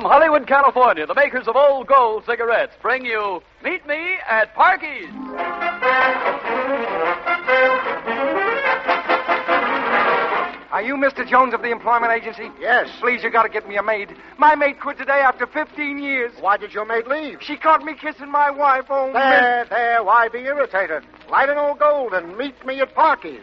Hollywood, California, the makers of Old Gold cigarettes bring you Meet Me at Parky's. Are you Mr. Jones of the employment agency? Yes. Please, you got to get me a maid. My maid quit today after 15 years. Why did your maid leave? She caught me kissing my wife. Oh, There, why be irritated? Light an Old Gold and meet me at Parky's.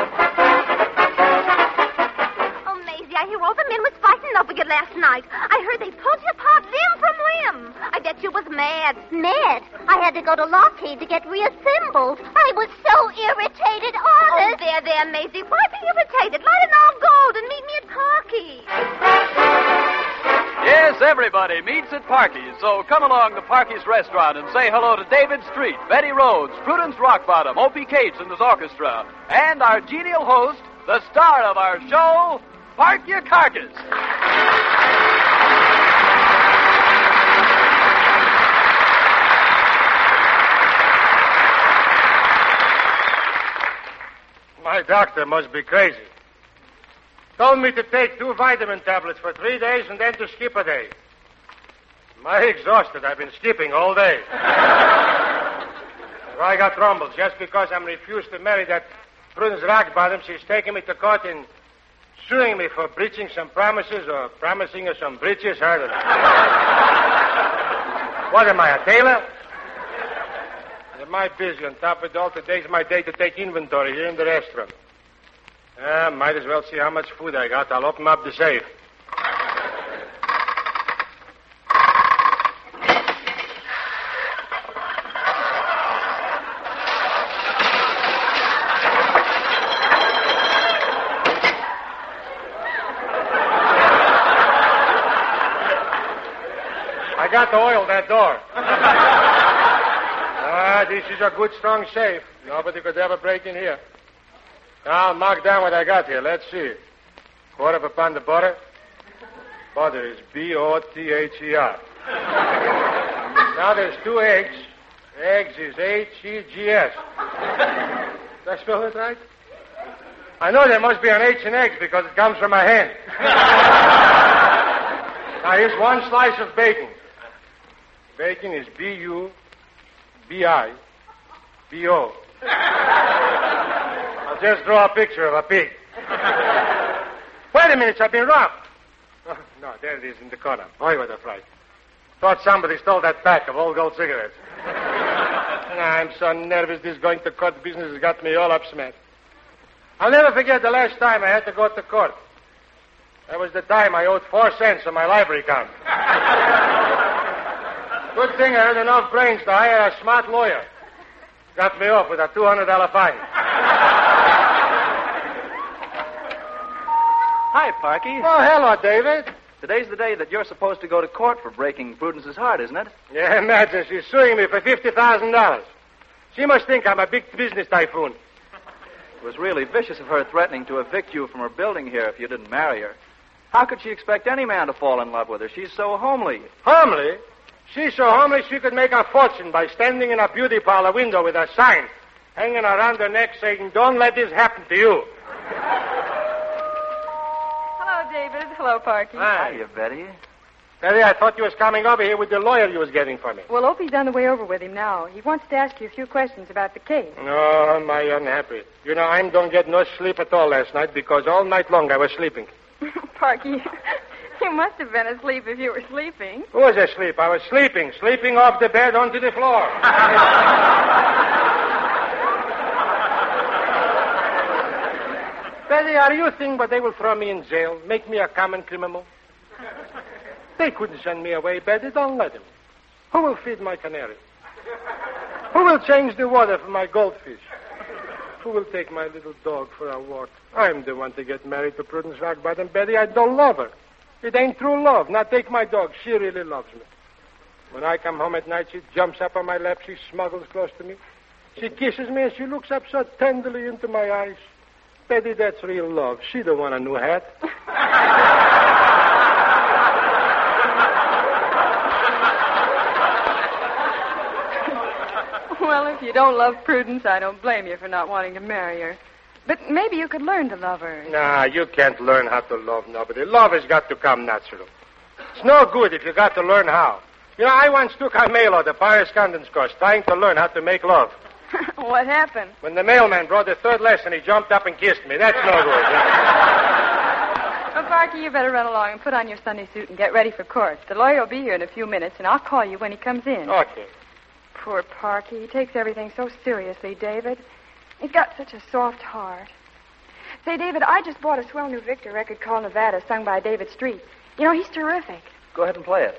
Oh, Maisie, I hear all the men was fighting over you last night. I heard they pulled you apart limb from limb. I bet you was mad. Mad? I had to go to Lockheed to get reassembled. I was so irritated, honest. Oh, there, Maisie. Why be irritated? Light an Old Gold and meet me at Parky's. Yes, everybody meets at Parky's. So come along to Parky's restaurant and say hello to David Street, Betty Rhodes, Prudence Rockbottom, Opie Cates and his orchestra, and our genial host, the star of our show, Park Your Carcass. My doctor must be crazy. Told me to take 2 vitamin tablets for 3 days and then to skip a day. I'm exhausted. I've been skipping all day. I got rumbles just because I'm refused to marry that Prudence Rockbottom. She's taking me to court and suing me for breaching some promises or promising her some breaches. I don't know. What am I, a tailor? Am I busy? On top of it all, today's my day to take inventory here in the restaurant. Might as well see how much food I got. I'll open up the safe. I got to oil that door. This is a good, strong safe. Nobody could ever break in here. Now, I'll mark down what I got here. Let's see. Quarter of a pound of butter. Butter is B-O-T-H-E-R. Now, there's 2 eggs. Eggs is H-E-G-S. Did I spell it right? I know there must be an H in eggs because it comes from my hand. Now, here's 1 slice of bacon. Bacon is B-U-B-I-B-O. I'll just draw a picture of a pig. Wait a minute, I've been robbed. Oh, no, there it is in the corner. Boy, what a fright. Thought somebody stole that pack of Old Gold cigarettes. I'm so nervous this going to court business has got me all upset. I'll never forget the last time I had to go to court. That was the time I owed 4 cents on my library account. Good thing I had enough brains to hire a smart lawyer. Got me off with a $200 fine. Hi, Parky. Oh, hello, David. Today's the day that you're supposed to go to court for breaking Prudence's heart, isn't it? Yeah, imagine she's suing me for $50,000. She must think I'm a big business typhoon. It was really vicious of her threatening to evict you from her building here if you didn't marry her. How could she expect any man to fall in love with her? She's so homely. Homely? She's so homely she could make a fortune by standing in a beauty parlor window with a sign hanging around her neck saying, "Don't let this happen to you." Hello, David. Hello, Parky. Hiya, Betty. Betty, I thought you was coming over here with the lawyer you was getting for me. Well, Opie's on the way over with him now. He wants to ask you a few questions about the case. Oh, my unhappy. You know, I don't get no sleep at all last night because all night long I was sleeping. Parky, you must have been asleep if you were sleeping. Who was asleep? I was sleeping off the bed onto the floor. Betty, are you thinking but they will throw me in jail, make me a common criminal? They couldn't send me away, Betty. Don't let them. Who will feed my canary? Who will change the water for my goldfish? Who will take my little dog for a walk? I'm the one to get married to Prudence Rockbottom, Betty. I don't love her. It ain't true love. Now take my dog. She really loves me. When I come home at night, she jumps up on my lap. She smuggles close to me. She kisses me, and she looks up so tenderly into my eyes. Betty, that's real love. She don't want a new hat. Well, if you don't love Prudence, I don't blame you for not wanting to marry her. But maybe you could learn to love her. Nah, you can't learn how to love nobody. Love has got to come natural. It's no good if you got to learn how. You know, I once took a mail order, correspondence course, trying to learn how to make love. What happened? When the mailman brought the third lesson, he jumped up and kissed me. That's no good. Well, Parky, you better run along and put on your Sunday suit and get ready for court. The lawyer will be here in a few minutes, and I'll call you when he comes in. Okay. Poor Parky. He takes everything so seriously, David. He's got such a soft heart. Say, David, I just bought a swell new Victor record called Nevada, sung by David Street. You know, he's terrific. Go ahead and play it.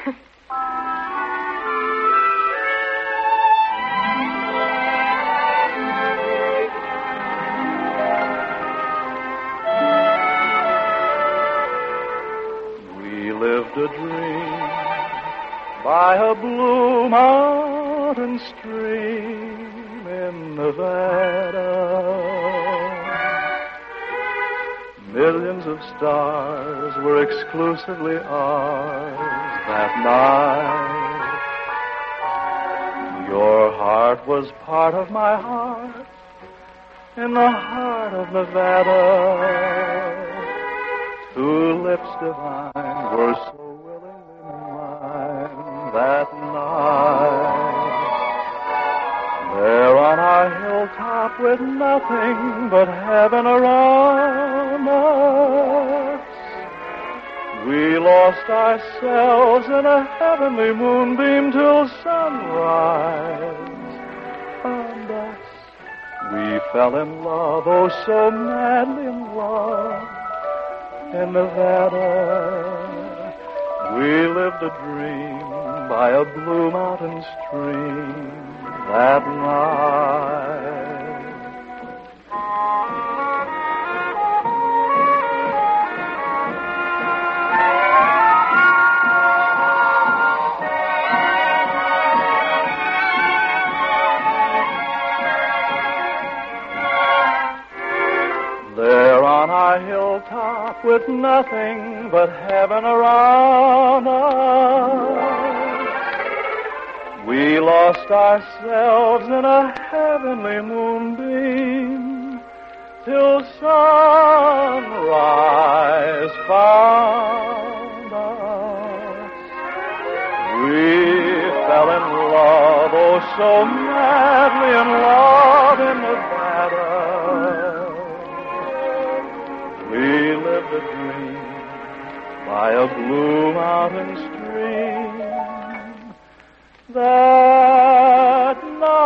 Lived a dream by a blue mountain stream in Nevada. Millions of stars were exclusively ours that night. Your heart was part of my heart in the heart of Nevada. Two lips divine were so willingly mine that night. There on our hilltop with nothing but heaven around us, we lost ourselves in a heavenly moonbeam till sunrise. And us, we fell in love, oh so madly in love. In Nevada, we lived a dream by a blue mountain stream that night. There on our hilltop with nothing but heaven around us, we lost ourselves in a heavenly moonbeam till sunrise found us. We fell in love, oh so madly in love in Nevada. We lived a dream by a blue mountain stream that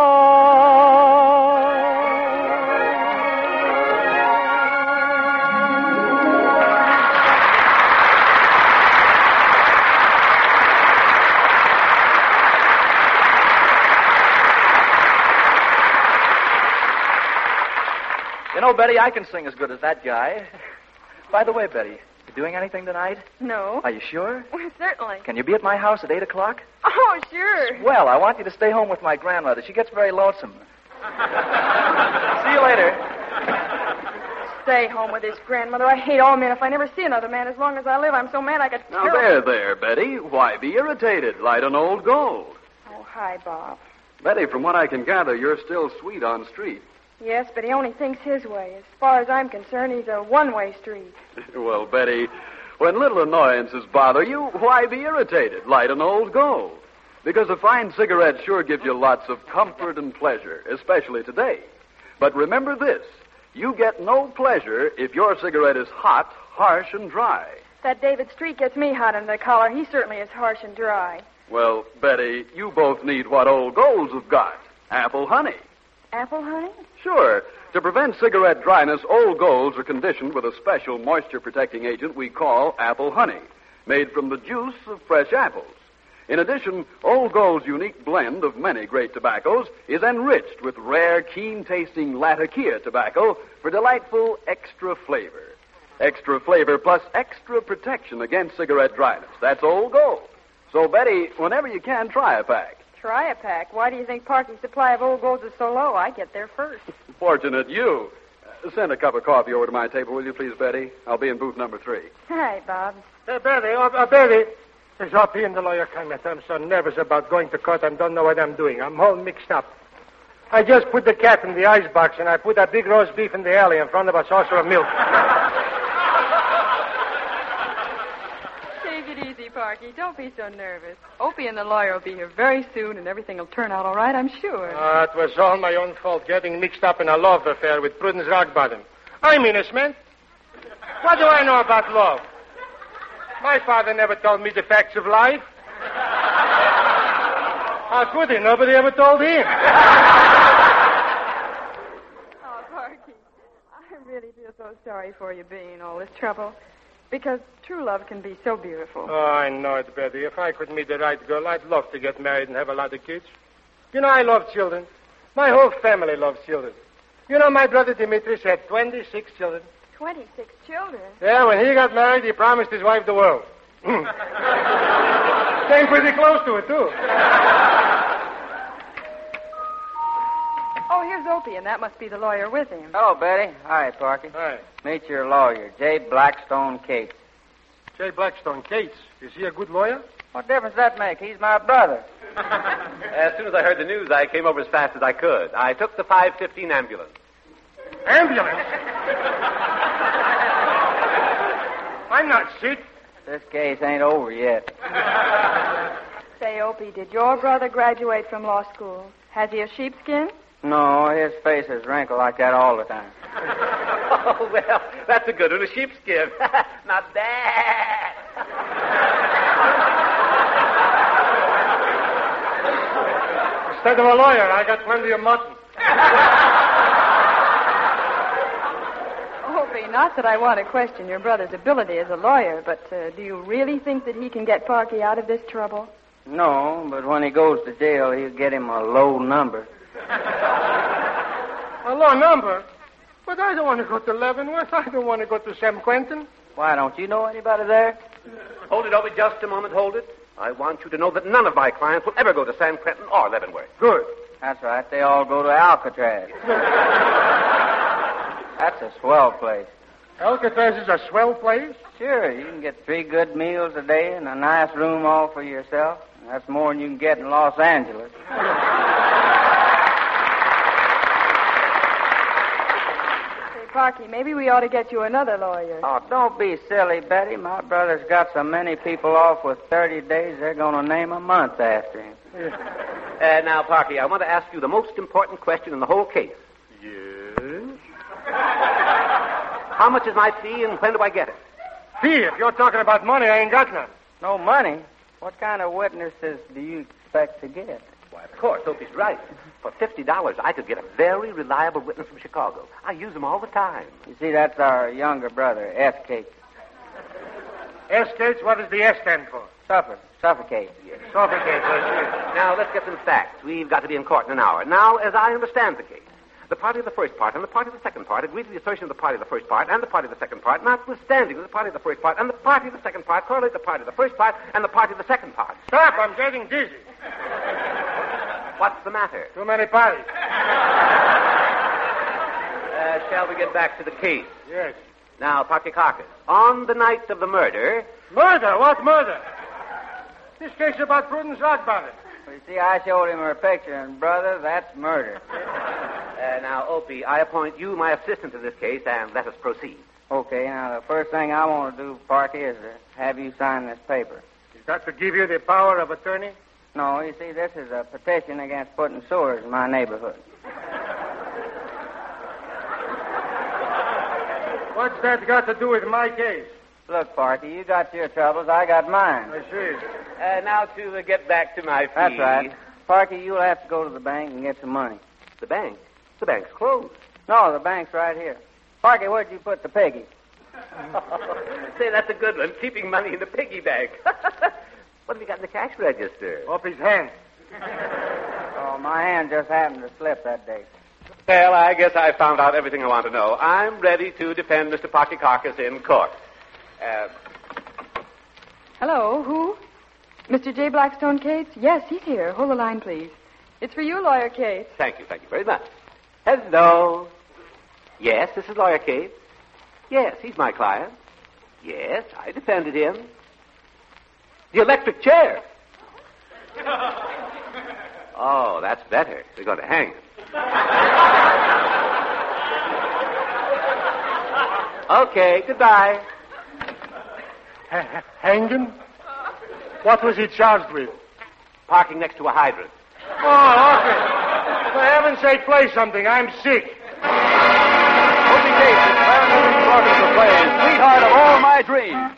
You know, Betty, I can sing as good as that guy. By the way, Betty, you doing anything tonight? No. Are you sure? Well, certainly. Can you be at my house at 8 o'clock? Oh, sure. Well, I want you to stay home with my grandmother. She gets very lonesome. See you later. Stay home with his grandmother. I hate all men. If I never see another man as long as I live, I'm so mad I could Now, kill there, Betty. Why be irritated? Light an old gold. Oh, hi, Bob. Betty, from what I can gather, you're still sweet on street. Yes, but he only thinks his way. As far as I'm concerned, he's a one-way street. Well, Betty, when little annoyances bother you, why be irritated? Light an old gold. Because a fine cigarette sure gives you lots of comfort and pleasure, especially today. But remember this, you get no pleasure if your cigarette is hot, harsh, and dry. That David Street gets me hot under the collar. He certainly is harsh and dry. Well, Betty, you both need what old golds have got, apple honey. Apple honey? Sure. To prevent cigarette dryness, Old Golds are conditioned with a special moisture-protecting agent we call apple honey, made from the juice of fresh apples. In addition, Old Gold's unique blend of many great tobaccos is enriched with rare, keen-tasting Latakia tobacco for delightful extra flavor. Extra flavor plus extra protection against cigarette dryness. That's Old Gold. So, Betty, whenever you can, try a pack. Try a pack. Why do you think Parky's supply of Old Golds is so low? I get there first. Fortunate you. Send a cup of coffee over to my table, will you please, Betty? I'll be in booth number 3. Hi, Bob. Hey, Betty, Betty. It's up here in the lawyer comment. I'm so nervous about going to court, I don't know what I'm doing. I'm all mixed up. I just put the cat in the icebox, and I put that big roast beef in the alley in front of a saucer of milk. Take it easy, easy, Parky. Don't be so nervous. Opie and the lawyer will be here very soon, and everything will turn out all right, I'm sure. It was all my own fault getting mixed up in a love affair with Prudence Rockbottom. I'm innocent. What do I know about love? My father never told me the facts of life. How could he? Nobody ever told him. Oh, Parky, I really feel so sorry for you being in all this trouble. Because true love can be so beautiful. Oh, I know it, Betty. If I could meet the right girl, I'd love to get married and have a lot of kids. You know, I love children. My whole family loves children. You know, my brother Dimitris had 26 children. 26 children? Yeah, when he got married, he promised his wife the world. Came pretty close to it, too. Oh, here's Opie, and that must be the lawyer with him. Hello, Betty. Hi, Parky. Hi. Meet your lawyer, J. Blackstone Cates. J. Blackstone Cates. Is he a good lawyer? What difference does that make? He's my brother. As soon as I heard the news, I came over as fast as I could. I took the 5:15 ambulance. Ambulance? I'm not sick. This case ain't over yet. Say, Opie, did your brother graduate from law school? Has he a sheepskin? No, his face is wrinkled like that all the time. Oh, well, that's a good one, a sheepskin. Not bad. Instead of a lawyer, I got plenty of mutton. Opie, not that I want to question your brother's ability as a lawyer, but do you really think that he can get Parky out of this trouble? No, but when he goes to jail, he'll get him a low number. A low number? But I don't want to go to Leavenworth. I don't want to go to San Quentin. Why, don't you know anybody there? Hold it, Opie, just a moment, hold it. I want you to know that none of my clients will ever go to San Quentin or Leavenworth. Good. That's right. They all go to Alcatraz. That's a swell place. Alcatraz is a swell place? Sure, you can get 3 good meals a day and a nice room all for yourself. That's more than you can get in Los Angeles. Say, Parky, maybe we ought to get you another lawyer. Oh, don't be silly, Betty. My brother's got so many people off with 30 days, they're going to name a month after him. Now, Parky, I want to ask you the most important question in the whole case. Yes? How much is my fee and when do I get it? Fee, if you're talking about money, I ain't got none. No money? What kind of witnesses do you expect to get? Why, of course, Opie's right. For $50, I could get a very reliable witness from Chicago. I use them all the time. You see, that's our younger brother, S. Cates. S. Cates, what does the S stand for? Suffocate. Yes. Suffocate, Now, let's get some facts. We've got to be in court in an hour. Now, as I understand the case, the party of the first part and the party of the second part agree to the assertion of the party of the first part and the party of the second part, notwithstanding the party of the first part and the party of the second part correlate the party of the first part and the party of the second part. Stop, I'm getting dizzy. What's the matter? Too many parties. Shall we get back to the case? Yes. Now, Parky Carcass, on the night of the murder... Murder? What murder? This case is about Prudence Rockbottom. Well, you see, I showed him her picture, and, brother, that's murder. Now, Opie, I appoint you my assistant in this case, and let us proceed. Okay, now, the first thing I want to do, Parky, is to have you sign this paper. Is that to give you the power of attorney? No, you see, this is a petition against putting sewers in my neighborhood. What's that got to do with my case? Look, Parky, you got your troubles, I got mine. I see. Now to get back to my fee. That's right. Parky, you'll have to go to the bank and get some money. The bank? The bank's closed. No, the bank's right here. Parky, where'd you put the piggy? Say, that's a good one, keeping money in the piggy bank. What have you got in the cash register? Off his hand. Oh, my hand just happened to slip that day. Well, I guess I found out everything I want to know. I'm ready to defend Mr. Parky Carcass in court. Hello, who? Mr. J. Blackstone Cates? Yes, he's here. Hold the line, please. It's for you, Lawyer Cates. Thank you very much. Hello. Yes, this is Lawyer Cates. Yes, he's my client. Yes, I defended him. The electric chair. Oh, that's better. We're going to hang him. Okay, goodbye. Hang him? What was he charged with? Parking next to a hydrant. Oh, okay. For heaven's sake, play something. I'm sick. Opie Cates' Clarence Orchestra plays Sweetheart of All My Dreams.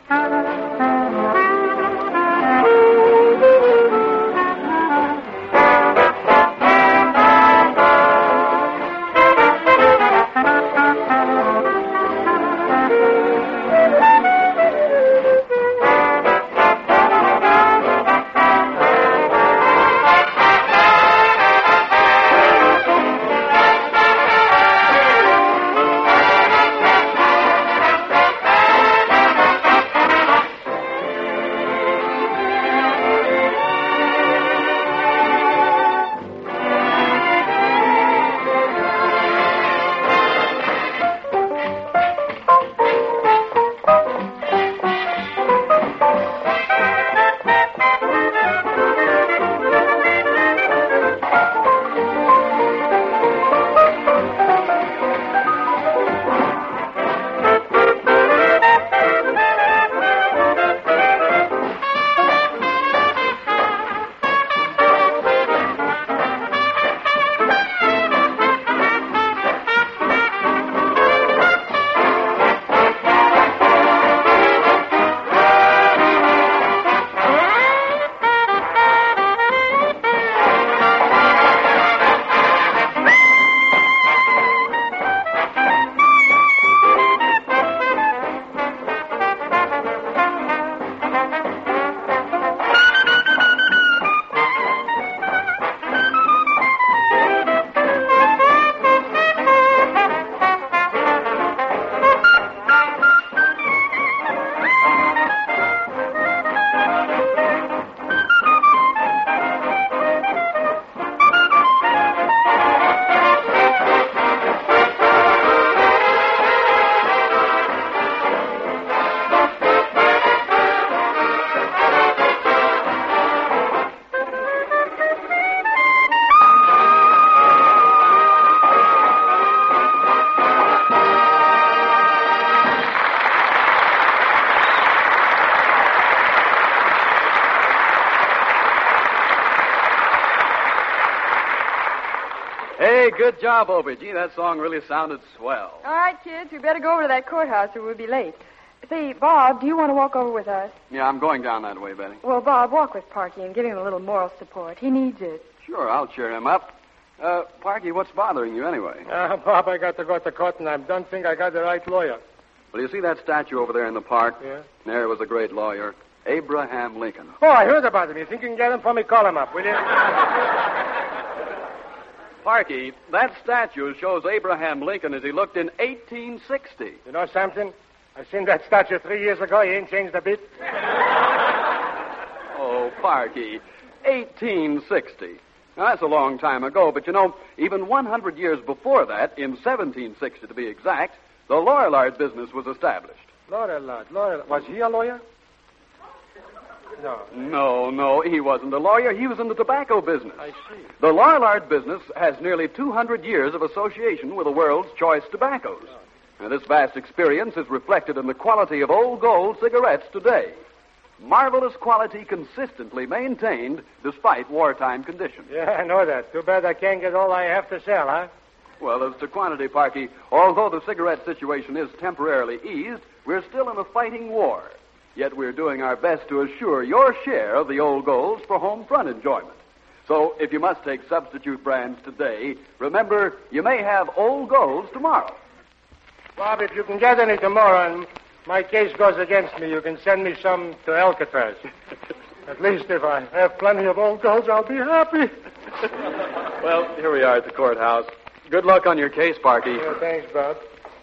Hey, good job, Opie. Gee, that song really sounded swell. All right, kids, we better go over to that courthouse or we'll be late. Say, Bob, do you want to walk over with us? Yeah, I'm going down that way, Betty. Well, Bob, walk with Parky and give him a little moral support. He needs it. Sure, I'll cheer him up. Parky, what's bothering you anyway? Bob, I got to go to court, and I don't think I got the right lawyer. Well, you see that statue over there in the park? Yeah? There was a great lawyer, Abraham Lincoln. Oh, I heard about him. You think you can get him for me? Call him up, will you? Parky, that statue shows Abraham Lincoln as he looked in 1860. You know something? I seen that statue 3 years ago. He ain't changed a bit. Oh, Parky, 1860. Now, that's a long time ago, but you know, even 100 years before that, in 1760 to be exact, the Lorillard business was established. Lorillard. Was he a lawyer? No. No, he wasn't a lawyer. He was in the tobacco business. I see. The Lorillard business has nearly 200 years of association with the world's choice tobaccos. Now, this vast experience is reflected in the quality of Old Gold cigarettes today. Marvelous quality consistently maintained despite wartime conditions. Yeah, I know that. Too bad I can't get all I have to sell, huh? Well, as to quantity, Parky, although the cigarette situation is temporarily eased, we're still in a fighting war. Yet we're doing our best to assure your share of the Old Golds for home front enjoyment. So if you must take substitute brands today, remember you may have Old Golds tomorrow. Bob, if you can get any tomorrow and my case goes against me, you can send me some to Alcatraz. At least if I have plenty of Old Golds, I'll be happy. Well, here we are at the courthouse. Good luck on your case, Parky. Yeah, thanks, Bob.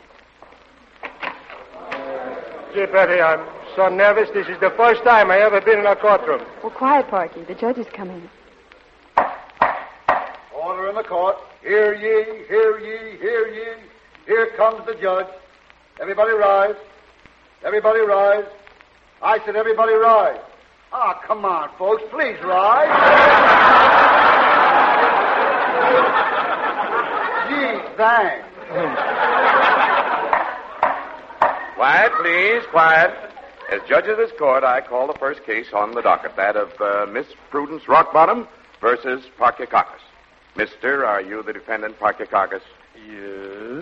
Gee, Betty, I'm so nervous. This is the first time I ever been in a courtroom. Well, quiet, Parky. The judge is coming. Order in the court. Hear ye, hear ye, hear ye. Here comes the judge. Everybody rise. Everybody rise. I said everybody rise. Ah, come on, folks. Please rise. Gee, thanks. Quiet, please. Quiet. As judge of this court, I call the first case on the docket, that of Miss Prudence Rockbottom versus Parkyakarkus. Mister, are you the defendant, Parkyakarkus? Yes.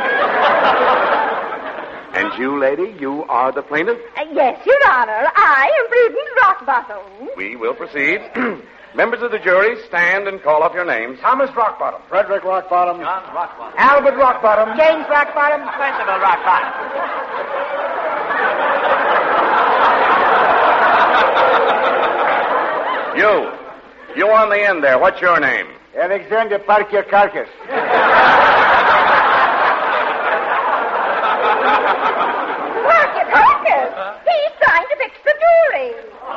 And you, lady, you are the plaintiff? Yes, Your Honor. I am Prudence Rockbottom. We will proceed. Members of the jury, stand and call off your names. Thomas Rockbottom. Frederick Rockbottom. John Rockbottom. Albert Rockbottom. James Rockbottom. Percival Rockbottom. You on the end there, what's your name? Alexander Parkyakarkus. Parkyakarkus? He's trying to fix the jury.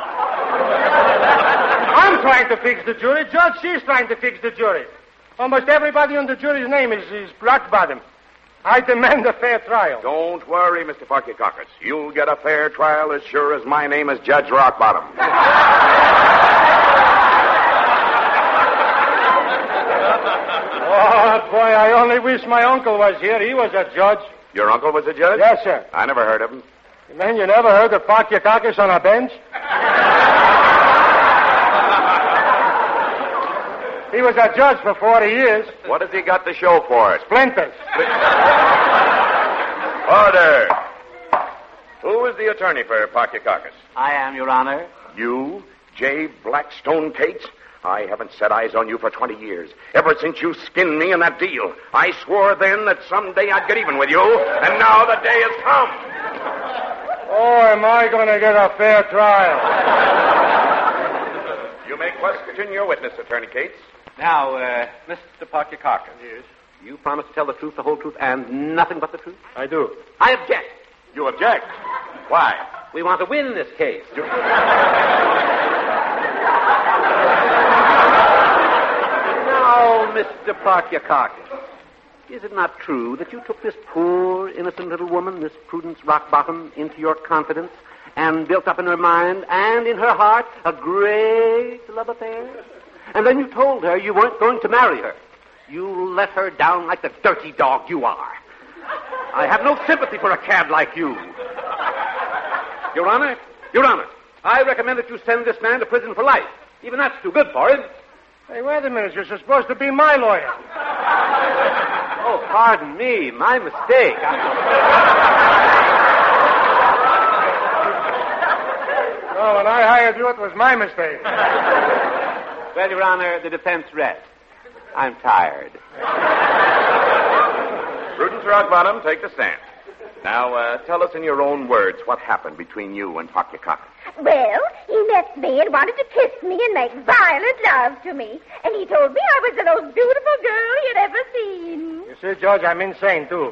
I'm trying to fix the jury. Judge, she's trying to fix the jury. Almost everybody on the jury's name is Rockbottom. I demand a fair trial. Don't worry, Mr. Parkyakarkus. You'll get a fair trial as sure as my name is Judge Rockbottom. Oh, boy, I only wish my uncle was here. He was a judge. Your uncle was a judge? Yes, sir. I never heard of him. Man, you never heard of Parkyakarkus on a bench? He was a judge for 40 years. What has he got to show for it? Splinters. Order. Who is the attorney for Parkyakarkus? I am, Your Honor. You, J. Blackstone Cates? I haven't set eyes on you for 20 years. Ever since you skinned me in that deal. I swore then that someday I'd get even with you, and now the day has come. Oh, am I going to get a fair trial? You may question your witness, Attorney Cates. Now, Mr. Parkyakarkus. Yes. You promise to tell the truth, the whole truth, and nothing but the truth? I do. I object. You object? Why? We want to win this case. Now, Mr. Parkyakarkus, is it not true that you took this poor, innocent little woman, this Prudence Rockbottom, into your confidence and built up in her mind and in her heart a great love affair? And then you told her you weren't going to marry her. You let her down like the dirty dog you are. I have no sympathy for a cad like you. Your Honor, I recommend that you send this man to prison for life. Even that's too good for him. Hey, wait a minute. You're supposed to be my lawyer. Oh, pardon me. My mistake. Oh, when I hired you, it was my mistake. Well, Your Honor, the defense rests. I'm tired. Prudence Rockbottom, take the stand. Now, tell us in your own words what happened between you and Parkyakarkus. Well, he met me and wanted to kiss me and make violent love to me. And he told me I was the most beautiful girl he'd ever seen. You see, Judge, I'm insane, too.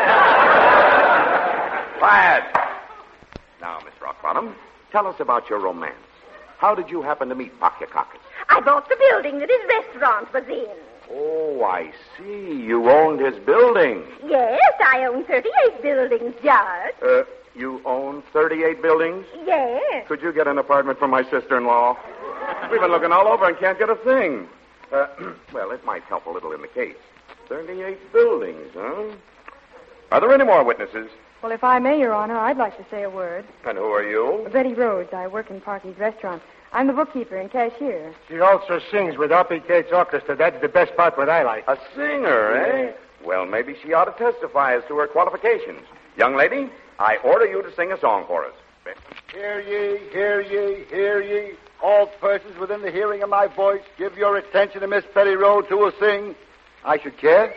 Quiet. Now, Miss Rockbottom, tell us about your romance. How did you happen to meet Parkyakarkus? I bought the building that his restaurant was in. Oh, I see. You owned his building. Yes, I own 38 buildings, Judge. You own 38 buildings? Yes. Could you get an apartment for my sister-in-law? We've been looking all over and can't get a thing. Well, it might help a little in the case. 38 buildings, huh? Are there any more witnesses? Well, if I may, Your Honor, I'd like to say a word. And who are you? Betty Rhodes. I work in Parky's restaurant. I'm the bookkeeper and cashier. She also sings with Uppy Cates Orchestra. That's the best part what I like. A singer, eh? Well, maybe she ought to testify as to her qualifications. Young lady, I order you to sing a song for us. Hear ye, hear ye, hear ye. All persons within the hearing of my voice, give your attention to Miss Betty Rhodes, who will sing I Should Care.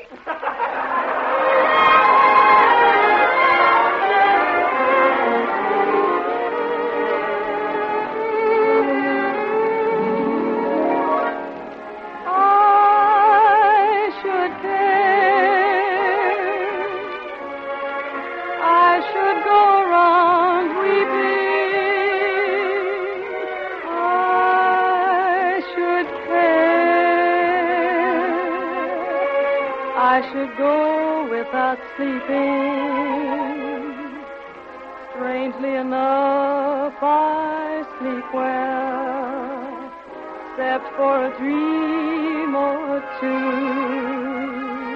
I should go without sleeping. Strangely enough, I sleep well, except for a dream or two.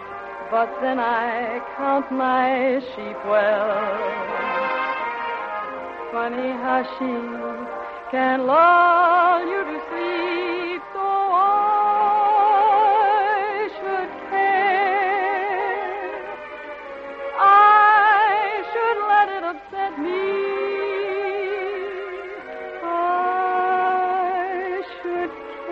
But then I count my sheep well, funny how she can lull you to sleep, so I should care. I should let it upset me. I should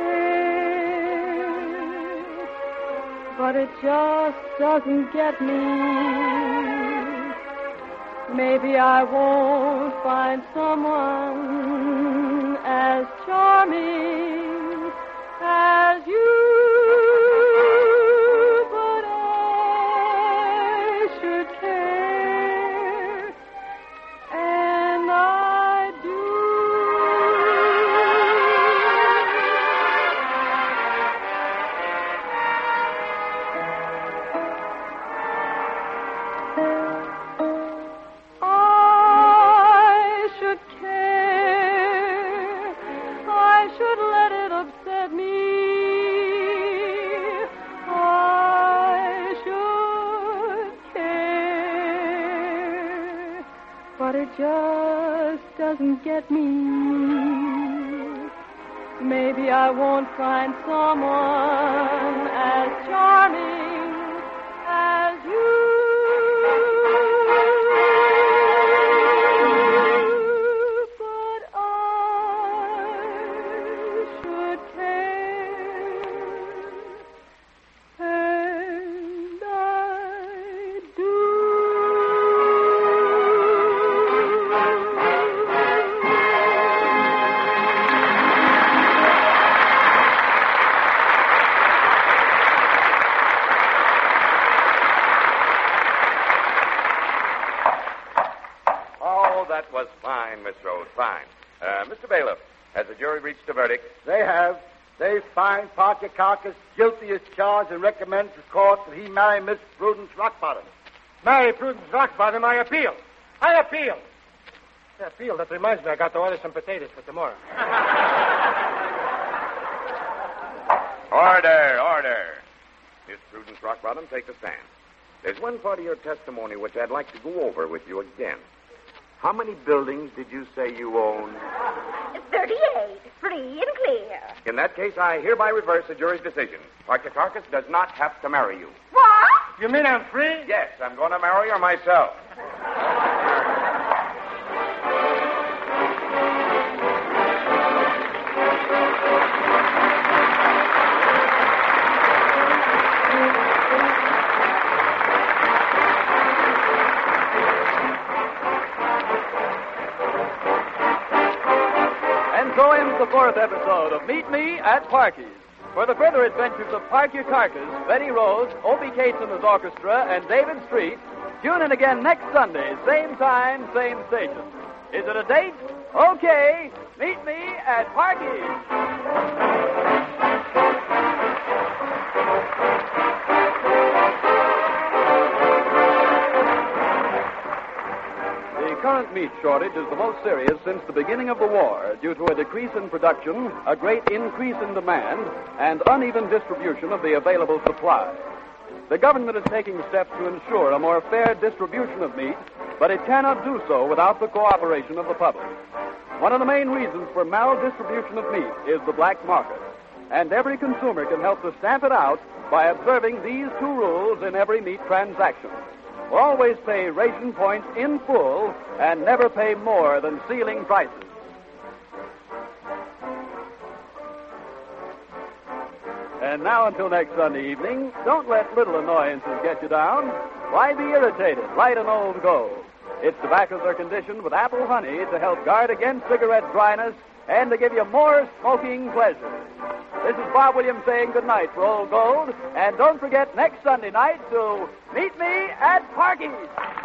care. But it just doesn't get me. Maybe I won't find someone as charming as you, but I should care, and I do. But it just doesn't get me. Maybe I won't find someone as charming as you. But I should care, and I do. That was fine, Miss Rose, fine. Mr. Bailiff, has the jury reached a verdict? They have. They find Parker Carcass guilty as charged and recommend to court that he marry Miss Prudence Rockbottom. Marry Prudence Rockbottom, I appeal. I appeal. I appeal. That reminds me, I got to order some potatoes for tomorrow. Order. Miss Prudence Rockbottom, take the stand. There's one part of your testimony which I'd like to go over with you again. How many buildings did you say you own? 38, free and clear. In that case, I hereby reverse the jury's decision. Parker Carcass does not have to marry you. What? You mean I'm free? Yes, I'm going to marry her myself. So ends the fourth episode of Meet Me at Parky's. For the further adventures of Parker Carcass, Betty Rose, Opie Cates and his orchestra, and David Street, tune in again next Sunday, same time, same station. Is it a date? Okay, Meet Me at Parky's. The current meat shortage is the most serious since the beginning of the war due to a decrease in production, a great increase in demand, and uneven distribution of the available supply. The government is taking steps to ensure a more fair distribution of meat, but it cannot do so without the cooperation of the public. One of the main reasons for maldistribution of meat is the black market, and every consumer can help to stamp it out by observing these two rules in every meat transaction. Always pay ration points in full and never pay more than ceiling prices. And now until next Sunday evening, don't let little annoyances get you down. Why be irritated? Light an Old Gold. Its tobaccos are conditioned with apple honey to help guard against cigarette dryness and to give you more smoking pleasure. This is Bob Williams saying good night for Old Gold. And don't forget next Sunday night to Meet Me at Parky's.